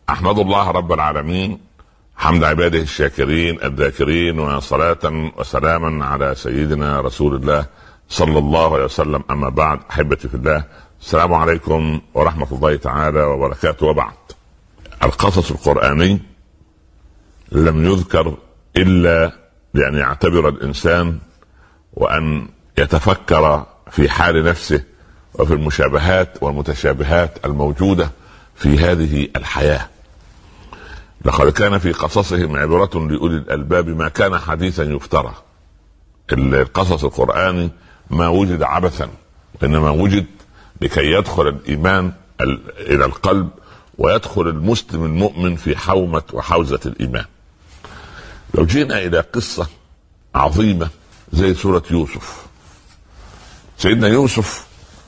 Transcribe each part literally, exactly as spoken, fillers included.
أحمد الله رب العالمين حمد عباده الشاكرين الذاكرين، وصلاة وسلاما على سيدنا رسول الله صلى الله عليه وسلم. أما بعد، أحبتي في الله، السلام عليكم ورحمة الله تعالى وبركاته. وبعد، القصص القرآني لم يذكر إلا لأن يعتبر الإنسان وأن يتفكر في حال نفسه وفي المشابهات والمتشابهات الموجودة في هذه الحياة. لقد كان في قصصهم عبرة لأولي الألباب ما كان حديثا يفترى. القصص القرآني ما وجد عبثا، إنما وجد لكي يدخل الإيمان إلى القلب ويدخل المسلم المؤمن في حومة وحوزة الإيمان. لو جينا إلى قصة عظيمة زي سورة يوسف، سيدنا يوسف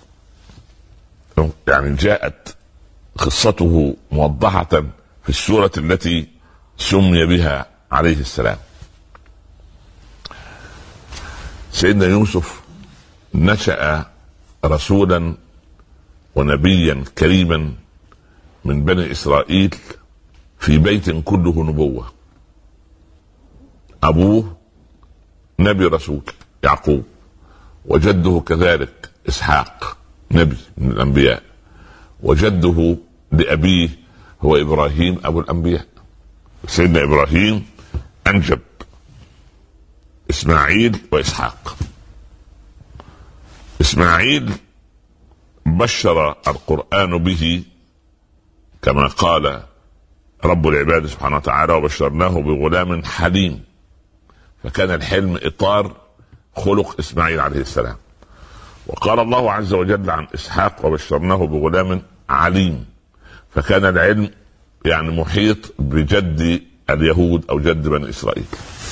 يعني جاءت قصته موضحة في السورة التي سمي بها عليه السلام. سيدنا يوسف نشأ رسولا ونبيا كريما من بني إسرائيل في بيت كله نبوة. أبوه نبي رسول يعقوب، وجده كذلك إسحاق نبي من الأنبياء، وجده لأبيه هو إبراهيم أبو الأنبياء. سيدنا إبراهيم أنجب إسماعيل وإسحاق. إسماعيل بشر القرآن به كما قال رب العباد سبحانه وتعالى: وبشرناه بغلام حليم. فكان الحلم إطار خلق إسماعيل عليه السلام. وقال الله عز وجل عن إسحاق: وبشرناه بغلام عليم. فكان العلم يعني محيط بجد اليهود أو جد بني إسرائيل.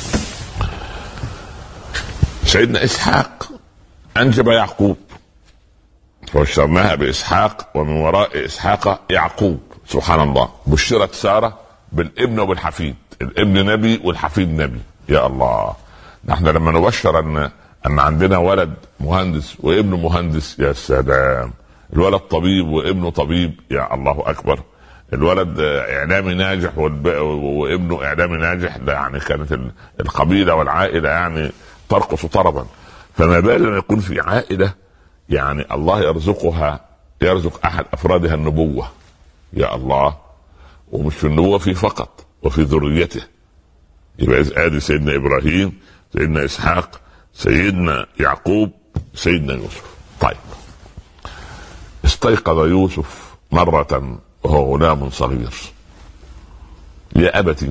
سيدنا إسحاق أنجب يعقوب، فبشرناها بإسحاق ومن وراء إسحاق يعقوب. سبحان الله، بشرت سارة بالابن وبالحفيد، الابن نبي والحفيد نبي. يا الله، نحن لما نبشر أن أن عندنا ولد مهندس وابنه مهندس، يا سلام. الولد طبيب وابنه طبيب، يا الله أكبر. الولد إعلامي ناجح وابنه إعلامي ناجح، ده يعني كانت القبيلة والعائلة يعني ترقص طربا. فما بال أن يكون في عائلة يعني الله يرزقها يرزق أحد أفرادها النبوة، يا الله. ومش في النبوة في فقط، وفي ذريته. يبقى آدي سيدنا إبراهيم، سيدنا إسحاق، سيدنا يعقوب، سيدنا يوسف. طيب، استيقظ يوسف مرة وهو غلام صغير: يا أبتي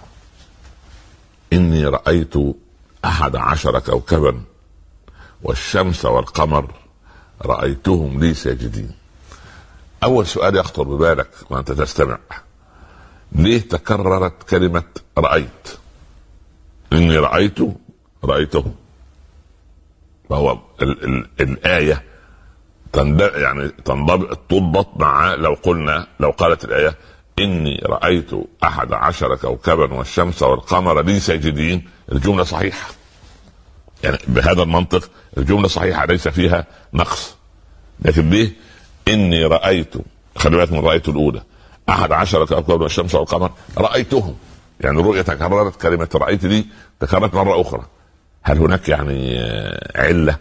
إني رأيت أحد عشر كوكبا والشمس والقمر رأيتهم لي ساجدين. أول سؤال يخطر ببالك وأنت تستمع: ليه تكررت كلمة رأيت؟ إني رأيت رأيته. فهو ال- ال- الآية يعني تنضبط تضبط مع لو قلنا لو قالت الآية: إني رأيت أحد عشر كوكبا والشمس والقمر لي ساجدين، الجملة صحيحة. يعني بهذا المنطق الجملة صحيحة، ليس فيها نقص. لكن ليه إني رأيت؟ خلي بالك من رأيت الأولى، أحد عشر كوكبا والشمس والقمر رأيتهم، يعني الرؤية تكررت، كلمة رأيت دي تكررت مرة أخرى. هل هناك يعني علة؟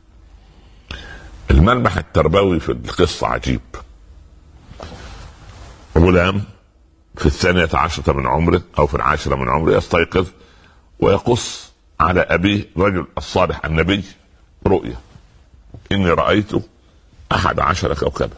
الملمح التربوي في القصة عجيب. غلام في الثانية عشرة من عمره أو في العاشرة من عمره يستيقظ ويقص على أبيه رجل الصالح النبي رؤية: إني رأيت أحد عشر كوكبا.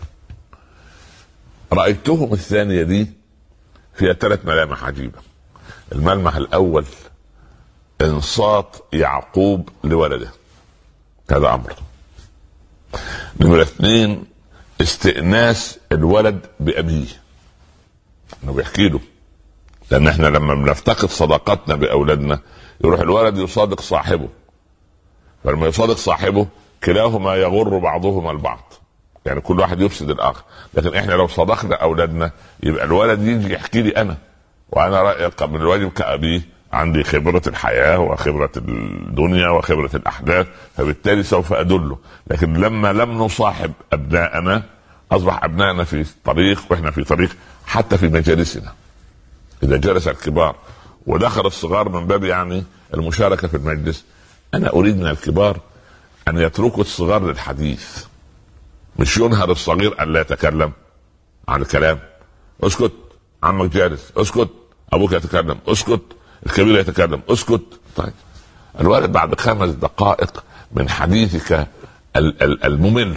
رأيتهم الثانية دي فيها ثلاث ملامح عجيبة. الملمح الأول انصات يعقوب لولده، هذا أمر. نمرة اثنين استئناس الولد بأبيه، انه بيحكي له. لان احنا لما بنفتقد صداقتنا باولادنا يروح الولد يصادق صاحبه، فلما يصادق صاحبه كلاهما يغر بعضهما البعض، يعني كل واحد يفسد الاخر. لكن احنا لو صدقنا اولادنا يبقى الولد يجي يحكي لي انا، وانا رأي من الواجب كأبيه عندي خبرة الحياة وخبرة الدنيا وخبرة الأحداث، فبالتالي سوف أدله. لكن لما لم نصاحب أبناءنا اصبح ابنائنا في طريق واحنا في طريق، حتى في مجالسنا اذا جلس الكبار ودخل الصغار من باب يعني المشاركه في المجلس، انا اريد من الكبار ان يتركوا الصغار للحديث، مش ينهر الصغير ان لا يتكلم عن الكلام. اسكت، عمك جالس، اسكت، ابوك يتكلم، اسكت، الكبير يتكلم، اسكت. طيب الولد بعد خمس دقائق من حديثك الممل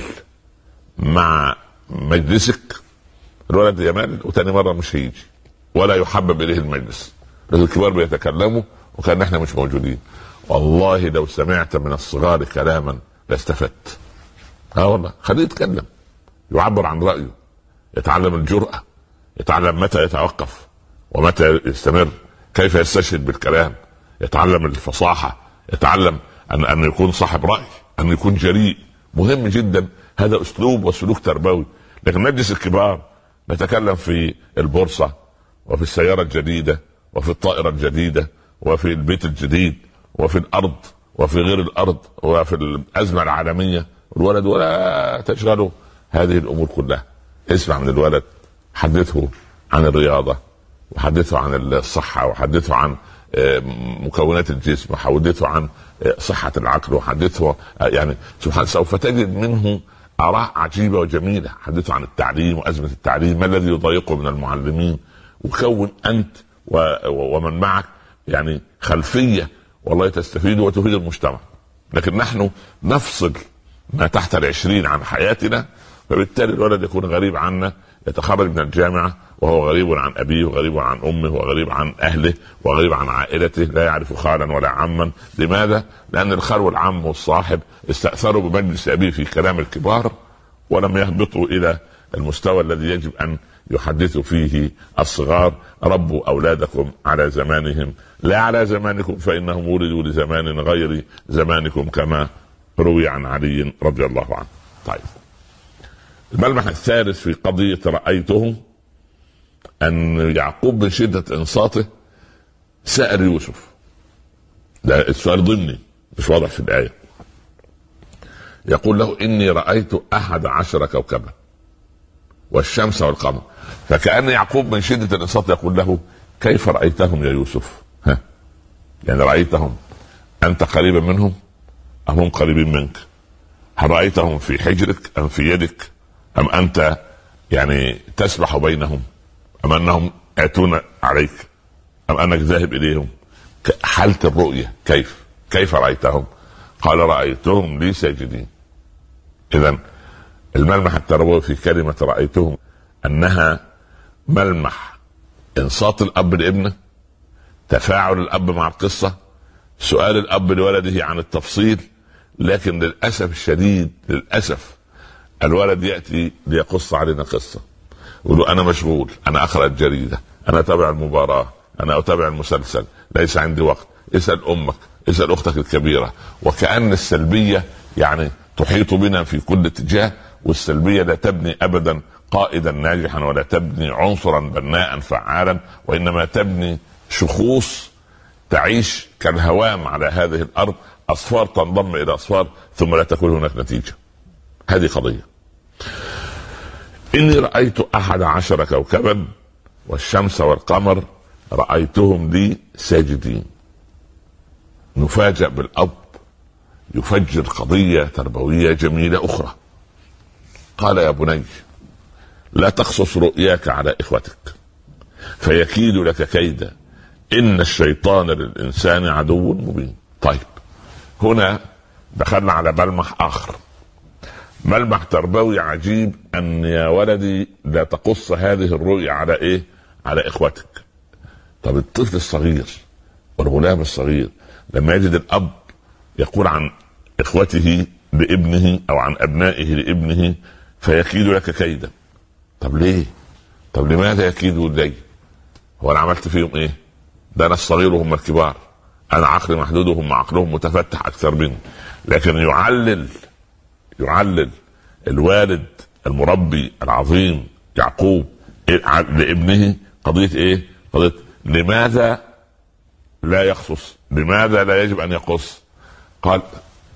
مع مجلسك، الولد يمل وتاني مرة مش هيجي ولا يحبب اليه المجلس، لكن الكبار بيتكلموا وكان احنا مش موجودين. والله لو سمعت من الصغار كلاما لاستفدت. اه والله، خليه يتكلم، يعبر عن رأيه، يتعلم الجرأة، يتعلم متى يتوقف ومتى يستمر، كيف يستشهد بالكلام، يتعلم الفصاحة، يتعلم أن أن يكون صاحب رأي، أن يكون جريء. مهم جدا، هذا أسلوب وسلوك تربوي. لكن مجلس الكبار نتكلم في البورصة وفي السيارة الجديدة وفي الطائرة الجديدة وفي البيت الجديد وفي الأرض وفي غير الأرض وفي الأزمة العالمية، الولد ولا تشغله هذه الأمور كلها. اسمع من الولد، حدثه عن الرياضة، وحدثه عن الصحة، وحدثه عن مكونات الجسم، وحدثه عن صحة العقل، وحدثه يعني سبحان، سوف تجد منه آراء عجيبة وجميلة. حدثه عن التعليم وأزمة التعليم، ما الذي يضايقه من المعلمين، وكون أنت ومن معك يعني خلفية والله تستفيد وتفيد المجتمع. لكن نحن نفصل ما تحت العشرين عن حياتنا، فبالتالي الولد يكون غريب عنا، يتخرج من الجامعة وهو غريب عن أبيه وغريب عن أمه وغريب عن أهله وغريب عن عائلته، لا يعرف خالا ولا عما. لماذا؟ لأن الخال والعم والصاحب استأثروا بمجلس أبيه في كلام الكبار ولم يهبطوا إلى المستوى الذي يجب أن يحدثوا فيه الصغار. ربوا أولادكم على زمانهم لا على زمانكم، فإنهم ولدوا لزمان غير زمانكم، كما روي عن علي رضي الله عنه. طيب، الملمح الثالث في قضية رأيته أن يعقوب من شدة إنصاته سأل يوسف. ده السؤال ضمني مش واضح في الآية. يقول له إني رأيت أحد عشر كوكبا والشمس والقمر، فكأن يعقوب من شدة الإنصات يقول له كيف رأيتهم يا يوسف؟ ها؟ يعني رأيتهم أنت قريبا منهم أم هم قريبين منك؟ هل رأيتهم في حجرك أم في يدك أم أنت يعني تسبح بينهم أم أنهم يأتون عليك أم أنك ذاهب إليهم؟ حالة الرؤية كيف كيف رأيتهم؟ قال رأيتهم لي ساجدين. إذن الملمح التربوي في كلمة رأيتهم أنها ملمح إنصات الأب لابنه، تفاعل الأب مع القصة، سؤال الأب لولده عن التفصيل. لكن للأسف الشديد للأسف الولد يأتي ليقص علينا قصة، يقول أنا مشغول، أنا أقرأ الجريدة، أنا أتابع المباراة، أنا أتابع المسلسل، ليس عندي وقت. اسأل أمك، اسأل أختك الكبيرة. وكأن السلبية يعني تحيط بنا في كل اتجاه، والسلبية لا تبني أبدا قائدا ناجحا ولا تبني عنصرا بناء فعالا، وإنما تبني شخوص تعيش كالهوام على هذه الأرض، أصفار تنضم إلى أصفار ثم لا تكون هناك نتيجة. هذه قضية. إني رأيت أحد عشر كوكبا والشمس والقمر رأيتهم لي ساجدين. نفاجأ بالأب يفجر قضية تربوية جميلة أخرى. قال يا بني لا تقصص رؤياك على إخوتك فيكيد لك كيدا إن الشيطان للإنسان عدو مبين. طيب، هنا دخلنا على ملمح آخر، ملمح تربوي عجيب، أن يا ولدي لا تقص هذه الرؤيا على إيه؟ على إخوتك. طب الطفل الصغير والغلام الصغير لما يجد الأب يقول عن إخوته لابنه أو عن أبنائه لابنه فيكيد لك كيدا، طب ليه؟ طب لماذا يكيدوا لي؟ هو أنا عملت فيهم إيه؟ ده أنا الصغير وهم الكبار، أنا عقلي محدود وهم عقلهم متفتح أكثر مني. لكن يعلل يعلل الوالد المربي العظيم يعقوب لابنه قضية إيه؟ قضية لماذا لا يخصص، لماذا لا يجب أن يقص. قال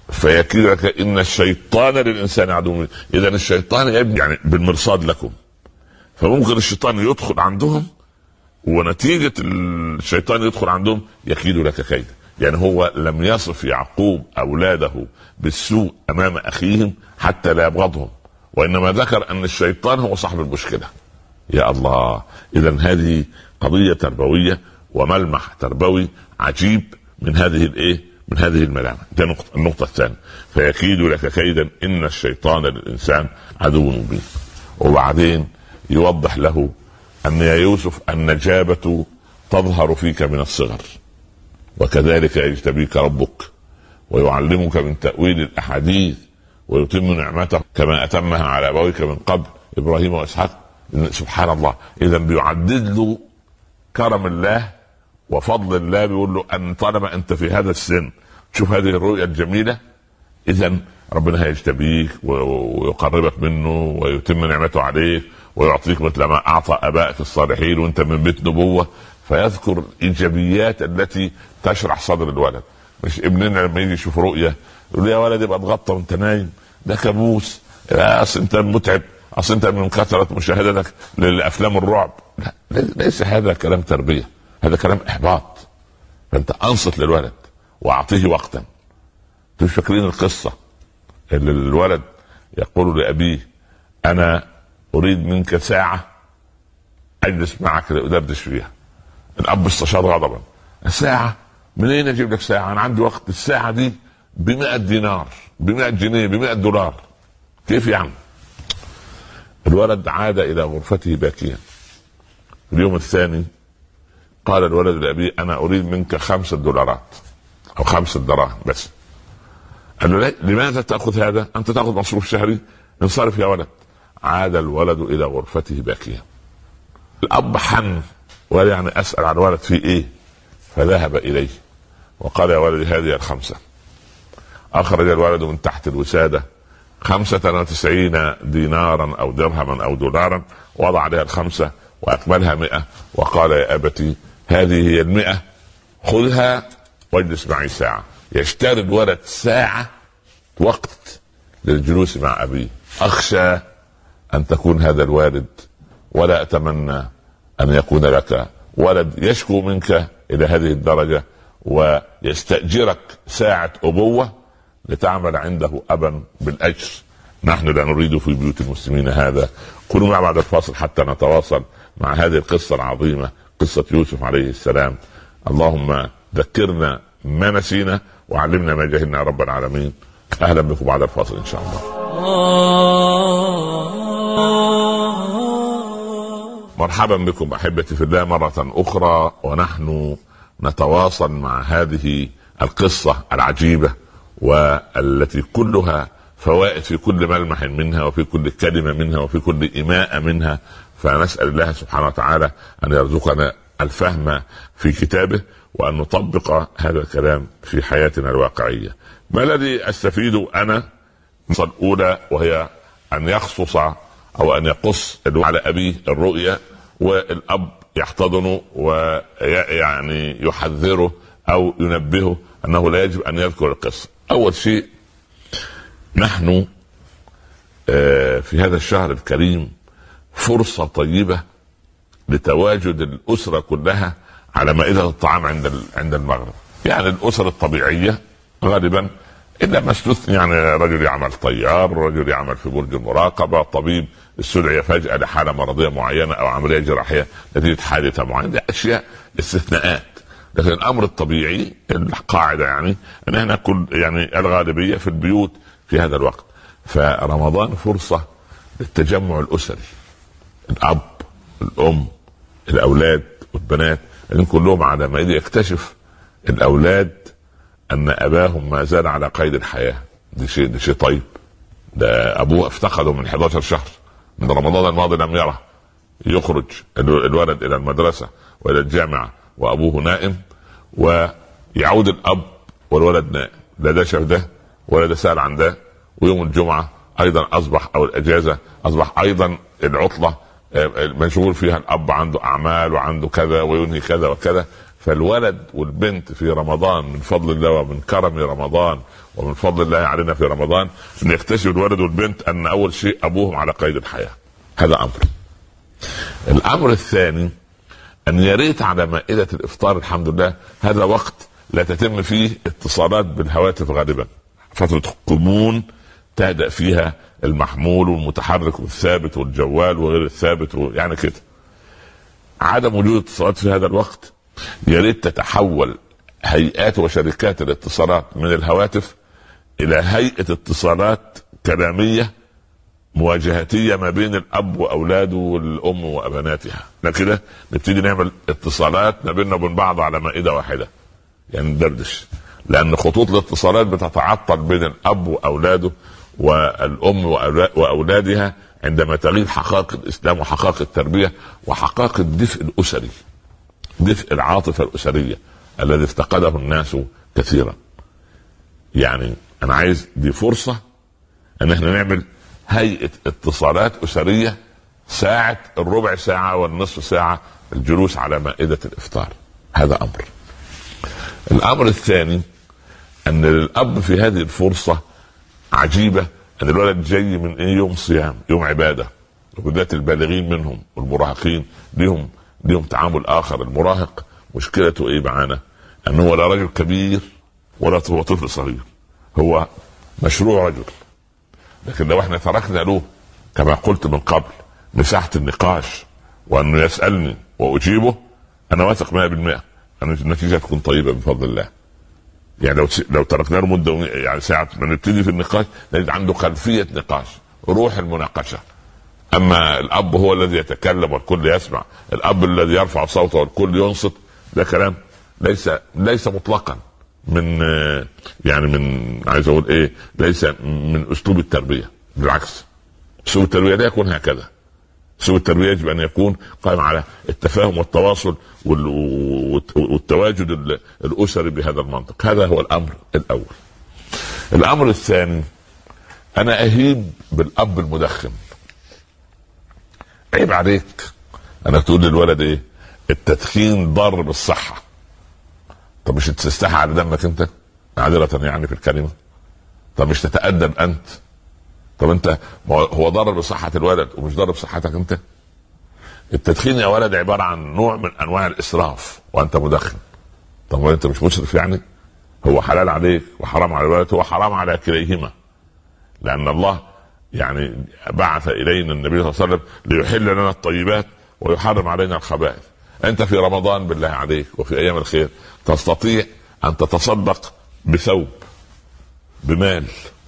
فيكيد لك ان الشيطان للانسان عدو. اذا الشيطان يبني يعني بالمرصاد لكم، فممكن الشيطان يدخل عندهم، ونتيجة الشيطان يدخل عندهم يكيد لك كيدا. يعني هو لم يصف يعقوب أولاده بالسوء أمام أخيهم حتى لا يبغضهم، وإنما ذكر أن الشيطان هو صاحب المشكلة. يا الله، إذن هذه قضية تربوية وملمح تربوي عجيب من هذه الإيه من هذه الملامح. ده نقطة. النقطة الثانية، فيكيد لك كيدا إن الشيطان للإنسان عدو مبين. وبعدين يوضح له أن يا يوسف النجابة تظهر فيك من الصغر، وكذلك يجتبيك ربك ويعلمك من تأويل الأحاديث ويتم نعمته كما أتمها على أبويك من قبل إبراهيم وإسحاق. سبحان الله. إذا بيعدد له كرم الله وفضل الله، بيقول له أن طالما أنت في هذا السن تشوف هذه الرؤية الجميلة، إذا ربنا هيجتبيك ويقربك منه ويتم نعمته عليك ويعطيك مثل ما أعطى آبائك الصالحين وأنت من بيت نبوة. فيذكر الإيجابيات التي تشرح صدر الولد. مش ابننا لما يجي يشوف رؤية يقول يا ولد يبقى اتغطى وانت نايم، ده كابوس، اصل انت متعب، اصل انت من كثرة مشاهدتك للأفلام الرعب. لا، ليس هذا كلام تربية، هذا كلام إحباط. فانت أنصت للولد وأعطيه وقتا. مش فاكرين القصة اللي الولد يقول لأبيه أنا أريد منك ساعة أجلس معك أدردش فيها؟ الأب استشار غضبا، ساعة منين أجيب لك ساعة؟ أنا عندي وقت. الساعة دي بمئة دينار، بمئة جنيه، بمئة دولار، كيف يعني؟ الولد عاد إلى غرفته باكيا. اليوم الثاني قال الولد لأبيه أنا أريد منك خمسة دولارات أو خمسة دراهم بس. قال له لماذا تأخذ هذا؟ أنت تأخذ مصروف شهري، انصرف يا ولد. عاد الولد إلى غرفته باكيا. الأب حن وقال يعني أسأل عن الولد في إيه؟ فذهب إليه وقال يا ولدي هذه الخمسة. أخرج الولد من تحت الوسادة خمسة وتسعين دينارا أو درهما أو دولارا، وضع عليها الخمسة وأقبلها مئة وقال يا أبتي هذه هي المئة، خذها واجلس معي ساعة. يشتري الولد ساعة وقت للجلوس مع أبيه. أخشى أن تكون هذا الوالد، ولا أتمنى أن يكون لك ولد يشكو منك إلى هذه الدرجة ويستأجرك ساعة أبوة لتعمل عنده أبا بالأجر. نحن لا نريد في بيوت المسلمين هذا. كونوا مع بعد الفاصل حتى نتواصل مع هذه القصة العظيمة، قصة يوسف عليه السلام. اللهم ذكرنا ما نسينا وعلمنا ما جهلنا يا رب العالمين. أهلا بكم بعد الفاصل إن شاء الله. مرحبا بكم أحبتي في الله مرة أخرى، ونحن نتواصل مع هذه القصة العجيبة والتي كلها فوائد في كل ملمح منها وفي كل كلمة منها وفي كل إيماء منها. فنسأل الله سبحانه وتعالى أن يرزقنا الفهم في كتابه وأن نطبق هذا الكلام في حياتنا الواقعية. ما الذي أستفيد أنا؟ النقطة الأولى وهي أن يخصص أو أن يقص على أبيه الرؤية، والأب يحتضنه ويعني يحذره أو ينبهه أنه لا يجب أن يذكر القصة. أول شيء، نحن في هذا الشهر الكريم فرصة طيبة لتواجد الأسرة كلها على مائدة الطعام عند عند المغرب. يعني الأسر الطبيعية غالبا إلا ما استثني، يعني رجل يعمل طيار، رجل يعمل في برج المراقبة، طبيب استدعي فجأة لحالة مرضية معينة أو عملية جراحية نتيجة حادثة معينة، دي أشياء استثناءات. لكن الأمر الطبيعي القاعدة يعني أن احنا كل يعني الغالبية في البيوت في هذا الوقت. فرمضان فرصة للتجمع الأسري، الأب، الأم، الأولاد والبنات، لأن كلهم على ما يكتشف الأولاد أن أباهم ما زال على قيد الحياة. دي شيء دي شيء طيب. ده أبوه افتقده من إحدى عشر شهر من رمضان الماضي، لم يره. يخرج الولد إلى المدرسة وإلى الجامعة وأبوه نائم، ويعود الأب والولد نائم. لا ده شاف ده ولا ده سأل عن ده. ويوم الجمعة أيضا أصبح، أو الأجازة أصبح أيضا العطلة مشغول فيها الأب، عنده أعمال وعنده كذا وينهي كذا وكذا. فالولد والبنت في رمضان من فضل الله ومن كرم رمضان ومن فضل الله علينا في رمضان ان يكتشف الولد والبنت ان اول شيء ابوهم على قيد الحياة. هذا امر. الامر الثاني ان يريت على مائدة الافطار الحمد لله هذا وقت لا تتم فيه اتصالات بالهواتف غالبا، فترة قمون تهدأ فيها المحمول والمتحرك والثابت والجوال وغير الثابت يعني كده. عدم وجود اتصالات في هذا الوقت يريد تتحول هيئات وشركات الاتصالات من الهواتف الى هيئة اتصالات كلامية مواجهتية ما بين الاب واولاده والام وابناتها. كده نبتدي نعمل اتصالات ما بيننا وبين بعض على مائدة واحدة، يعني ندردش، لان خطوط الاتصالات بتتعطل بين الاب واولاده والام واولادها عندما تغيب حقائق الاسلام وحقائق التربية وحقائق الدفء الاسري، دفء العاطفة الاسرية الذي افتقده الناس كثيرا. يعني انا عايز دي فرصة ان احنا نعمل هيئة اتصالات اسرية ساعة الربع ساعة والنصف ساعة الجلوس على مائدة الافطار. هذا امر. الامر الثاني ان الاب في هذه الفرصة عجيبة ان الولد جاي من ايه؟ يوم صيام، يوم عبادة، وبالذات البالغين منهم والمراهقين ليهم ليهم تعامل اخر. المراهق مشكلته ايه معانا؟ ان هو لا رجل كبير ولا هو طفل صغير، هو مشروع رجل. لكن لو احنا تركنا له كما قلت من قبل مساحة النقاش وانه يسألني واجيبه، انا واثق مئة بالمئة ان النتيجة تكون طيبة بفضل الله. يعني لو لو تركنا له مدة يعني ساعة ما نبتدي في النقاش نجد عنده خلفية نقاش، روح المناقشة. اما الاب هو الذي يتكلم والكل يسمع، الاب الذي يرفع صوته والكل ينصت، ده كلام ليس ليس مطلقا من يعني من عايز اقول ايه ليس من اسلوب التربية. بالعكس، اسلوب التربية لا يكون هكذا. اسلوب التربية يجب ان يكون قائم على التفاهم والتواصل والتواجد الاسري بهذا المنطق. هذا هو الامر الاول. الامر الثاني، انا اهيب بالاب المدخن. عيب عليك انا تقول للولد ايه؟ التدخين ضار بالصحة. طب مش تستحى على دمك انت عذرة يعني في الكلمة؟ طب مش تتأدب انت؟ طب انت هو ضار بصحة الولد ومش ضار بصحتك انت؟ التدخين يا ولد عبارة عن نوع من انواع الاسراف وانت مدخن. طب انت مش مسرف يعني؟ هو حلال عليك وحرام على الولد، هو حرام على كليهما، لان الله يعني بعث الينا النبي صلى الله عليه وسلم ليحل لنا الطيبات ويحرم علينا الخبائث. انت في رمضان بالله عليك وفي ايام الخير تستطيع ان تتصدق بثوب، بمال،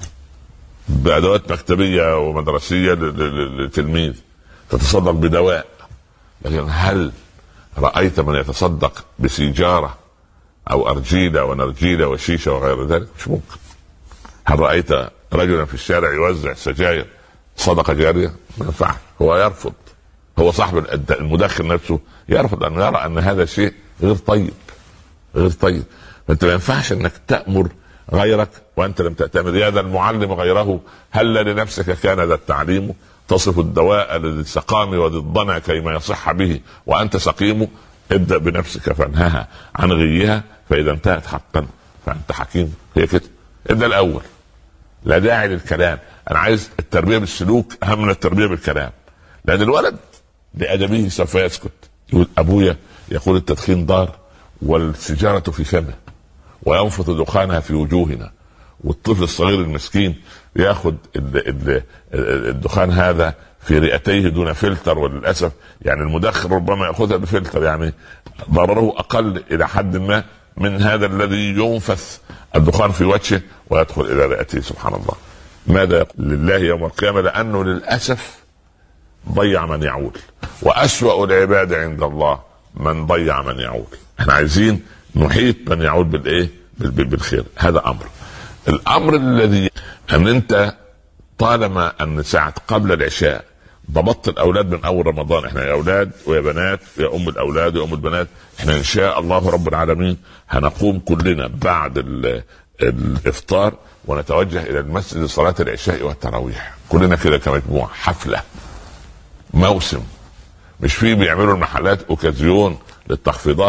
بادوات مكتبيه ومدرسيه للتلميذ، تتصدق بدواء. لكن هل رايت من يتصدق بسيجاره او ارجيله ونرجيله وشيشه وغير ذلك؟ مش ممكن. هل رايت رجلا في الشارع يوزع سجاير صدقه جاريه؟ ما ينفعش. هو يرفض، هو صاحب المدخن نفسه يرفض ان يرى ان هذا شيء غير طيب، غير طيب. فانت ما ينفعش انك تأمر غيرك وانت لم تأتمر. يا ذا المعلم غيره هل لنفسك كان ذا التعليم؟ تصف الدواء للسقام وضدنا كيما يصح به وانت سقيم. ابدأ بنفسك فانهها عن غيها فاذا انتهت حقا فانت حكيم. هي كده. ابدأ الاول، لا داعي للكلام. انا عايز التربية بالسلوك اهم من التربية بالكلام، لان الولد بأدبه سوف يسكت. يقول ابويا يقول التدخين ضار والسجارة في فمه وينفث دخانها في وجوهنا، والطفل الصغير المسكين ياخذ الدخان هذا في رئتيه دون فلتر. وللأسف يعني المدخن ربما يأخذها بفلتر، يعني ضرره أقل إلى حد ما من هذا الذي ينفث الدخان في وجهه ويدخل إلى رئته. سبحان الله. ماذا يقول لله يوم القيامة؟ لأنه للأسف ضيع من يعول، وأسوأ العباد عند الله من ضيع من يعول. احنا عايزين نحيط من يعول بالايه؟ بالخير. هذا امر. الامر الذي ان انت طالما ان ساعة قبل العشاء ضبطت الاولاد من اول رمضان. احنا يا اولاد ويا بنات، يا ام الاولاد ويا ام البنات، احنا ان شاء الله رب العالمين هنقوم كلنا بعد الافطار ونتوجه الى المسجد لصلاة العشاء والتراويح كلنا كده كمجموعة. حفلة، موسم، مش فيه بيعملوا المحلات اوكازيون للتخفيضات.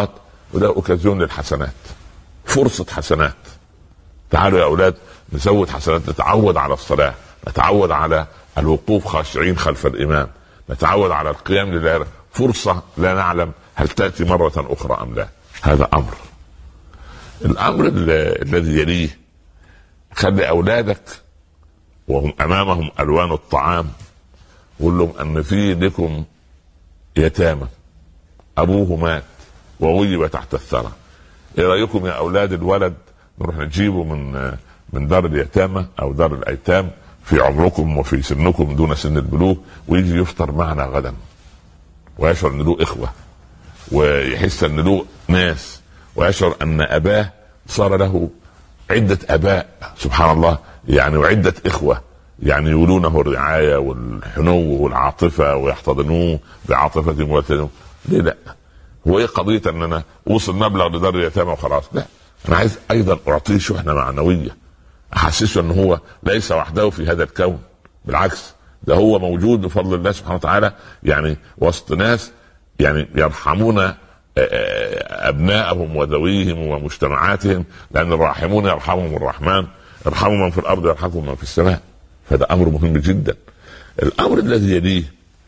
وده اوكازيون للحسنات، فرصة حسنات. تعالوا يا اولاد نزود حسنات، نتعود على الصلاة، نتعود على الوقوف خاشعين خلف الامام، نتعود على القيام لله. فرصة لا نعلم هل تأتي مرة اخرى ام لا. هذا امر. الامر الذي يليه، خلي اولادك وهم امامهم الوان الطعام قول لهم ان في لكم يتامى ابوه مات وغيب تحت الثرى. ايه رايكم يا اولاد الولد نروح نجيبه من من دار اليتامى او دار الايتام في عمركم وفي سنكم دون سن البلوغ، ويجي يفطر معنا غدا ويشعر ان له اخوه، ويحس ان له ناس، ويشعر ان اباه صار له عده اباء سبحان الله يعني، وعده اخوه يعني يولونه الرعايه والحنو والعاطفه ويحتضنوه بعاطفتهم ويلتزموا. ليه لا؟ هو ايه قضيه ان انا اوصل مبلغ لدار اليتامى وخلاص؟ لا، انا عايز ايضا اعطيه شحنه معنويه، احسسه ان هو ليس وحده في هذا الكون، بالعكس ده هو موجود بفضل الله سبحانه وتعالى يعني وسط ناس يعني يرحمون ابنائهم وذويهم ومجتمعاتهم، لان الراحمون يرحمهم الرحمن، ارحموا من في الارض يرحمكم من في السماء. فده امر مهم جدا. الامر الذي يليه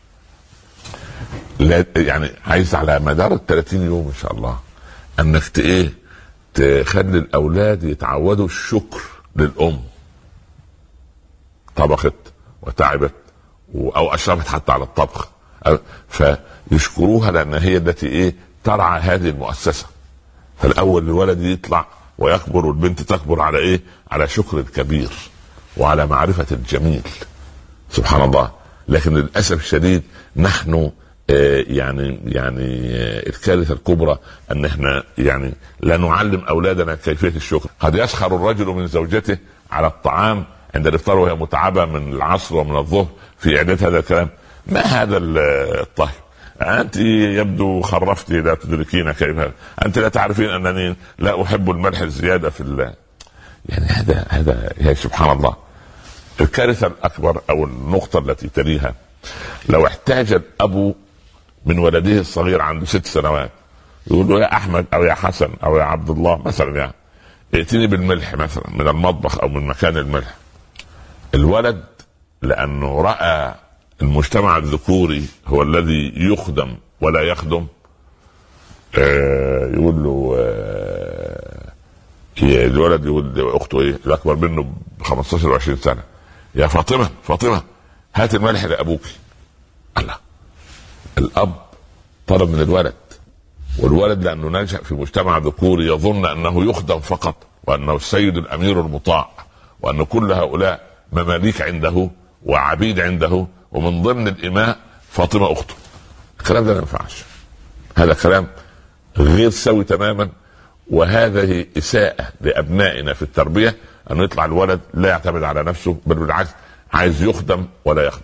يعني عايز على مدار الثلاثين يوم ان شاء الله انك ايه تخلي الاولاد يتعودوا الشكر للام، طبخت وتعبت او اشرفت حتى على الطبخ، فيشكروها لان هي التي ايه ترعى هذه المؤسسه. فالاول الولد يطلع ويكبر والبنت تكبر على ايه؟ على شكر الكبير وعلى معرفه الجميل سبحان الله. لكن للاسف الشديد نحن آه يعني يعني آه الكارثه الكبرى ان احنا يعني لا نعلم اولادنا كيفيه الشكر. قد يسخر الرجل من زوجته على الطعام عند الافطار وهي متعبه من العصر ومن الظهر في اعداد هذا الكلام. ما هذا الطهي؟ أنت يبدو خرفتي لا تدركين كيف، أنت لا تعرفين أنني لا أحب الملح الزيادة في الله. يعني هذا هذا يا سبحان الله. الكارثة الأكبر أو النقطة التي تليها، لو احتاج الأب من ولده الصغير عنده ست سنوات يقول له يا أحمد أو يا حسن أو يا عبد الله مثلا يعني ائتني بالملح مثلا من المطبخ أو من مكان الملح، الولد لأنه رأى المجتمع الذكوري هو الذي يخدم ولا يخدم، آه يقول له آه الولد يقول لاخته ايه الاكبر منه ب خمستاشر وعشرين سنه يا فاطمه فاطمه هات الملح لابوك. الله، الاب طلب من الولد، والولد لانه نشأ في مجتمع ذكوري يظن انه يخدم فقط، وانه السيد الامير المطاع، وان كل هؤلاء مماليك عنده وعبيد عنده، ومن ضمن الإماء فاطمة أخته. الكلام ده ما ينفعش، هذا كلام غير سوي تماما، وهذه إساءة لأبنائنا في التربية أن يطلع الولد لا يعتمد على نفسه، بل بالعكس عايز يخدم ولا يخدم.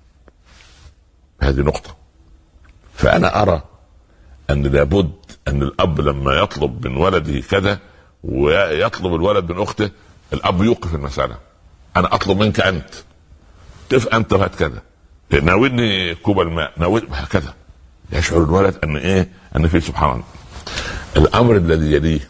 هذه نقطة. فأنا أرى أن لابد أن الأب لما يطلب من ولده كذا ويطلب الولد من أخته، الأب يوقف المسألة. أنا أطلب منك أنت، كيف أنت هات كذا، ناولني كوب الماء، ناول هكذا، يشعر الولد ان ايه ان في سبحان الله. الامر الذي يليه،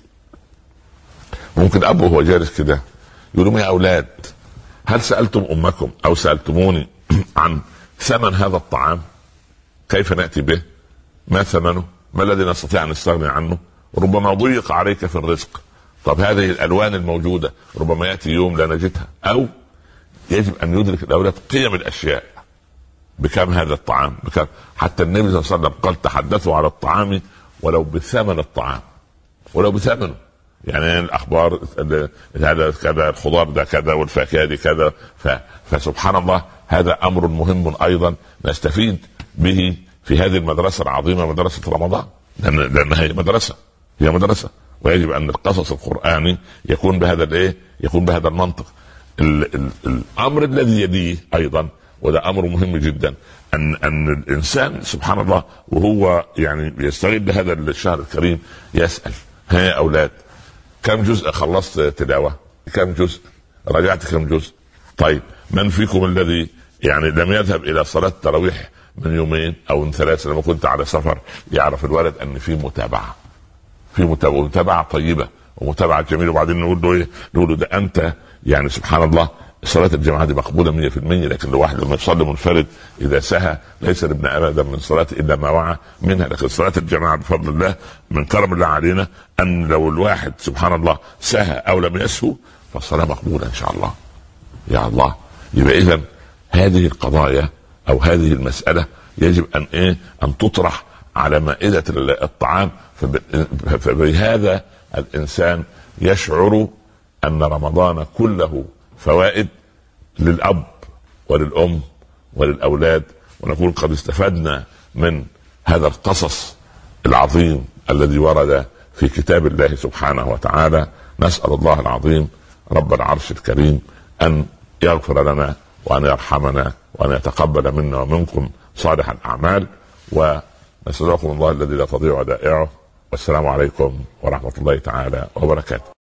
ممكن اب وهو جالس كده يقول لهم يا اولاد هل سالتم امكم او سالتموني عن ثمن هذا الطعام؟ كيف ناتي به؟ ما ثمنه؟ ما الذي نستطيع ان نستغني عنه؟ ربما ضيق عليك في الرزق. طب هذه الالوان الموجوده ربما ياتي يوم لا نجدها. او يجب ان يدرك الاولاد قيم الاشياء. بكم هذا الطعام؟ بكم؟ حتى النبي صلى الله عليه وسلم قال تحدثوا على الطعام ولو بثمن الطعام، ولو بثمنه. يعني الاخبار هذا كذا، الخضار ده كذا، والفاكهه دي كذا. فسبحان الله هذا امر مهم ايضا نستفيد به في هذه المدرسه العظيمه، مدرسه رمضان، لان لانها هي مدرسه هي مدرسه ويجب ان القصص القراني يكون بهذا الايه؟ يكون بهذا المنطق. ال ال الامر الذي يليه ايضا، وده امر مهم جدا، ان ان الانسان سبحان الله وهو يعني يستغل هذا الشهر الكريم يسال ها يا اولاد كم جزء خلصت تلاوه؟ كم جزء؟ راجعت كم جزء؟ طيب من فيكم الذي يعني لم يذهب الى صلاه التراويح من يومين او من ثلاثه لما كنت على سفر؟ يعرف الولد ان في متابعه. في متابعه طيبه ومتابعه جميله، وبعدين نقول له ايه؟ نقول له ده انت يعني سبحان الله صلاة الجماعة دي مقبولة مية في المية، لكن لو واحد لما يصلي منفرد إذا سهى ليس لابن آدم من صلاة إلا ما وعى منها. لكن صلاة الجماعة بفضل الله من كرم الله علينا أن لو الواحد سبحان الله سهى أو لم يسهو فالصلاة مقبولة إن شاء الله. يا الله، يبقى إذن هذه القضايا أو هذه المسألة يجب أن إيه أن تطرح على مائدة الطعام، فبهذا الإنسان يشعر أن رمضان كله فوائد للأب وللأم وللأولاد، ونقول قد استفدنا من هذا القصص العظيم الذي ورد في كتاب الله سبحانه وتعالى. نسأل الله العظيم رب العرش الكريم أن يغفر لنا وأن يرحمنا وأن يتقبل منا ومنكم صالح الأعمال، ونسألكم الله الذي لا تضيع ودائعه. والسلام عليكم ورحمة الله تعالى وبركاته.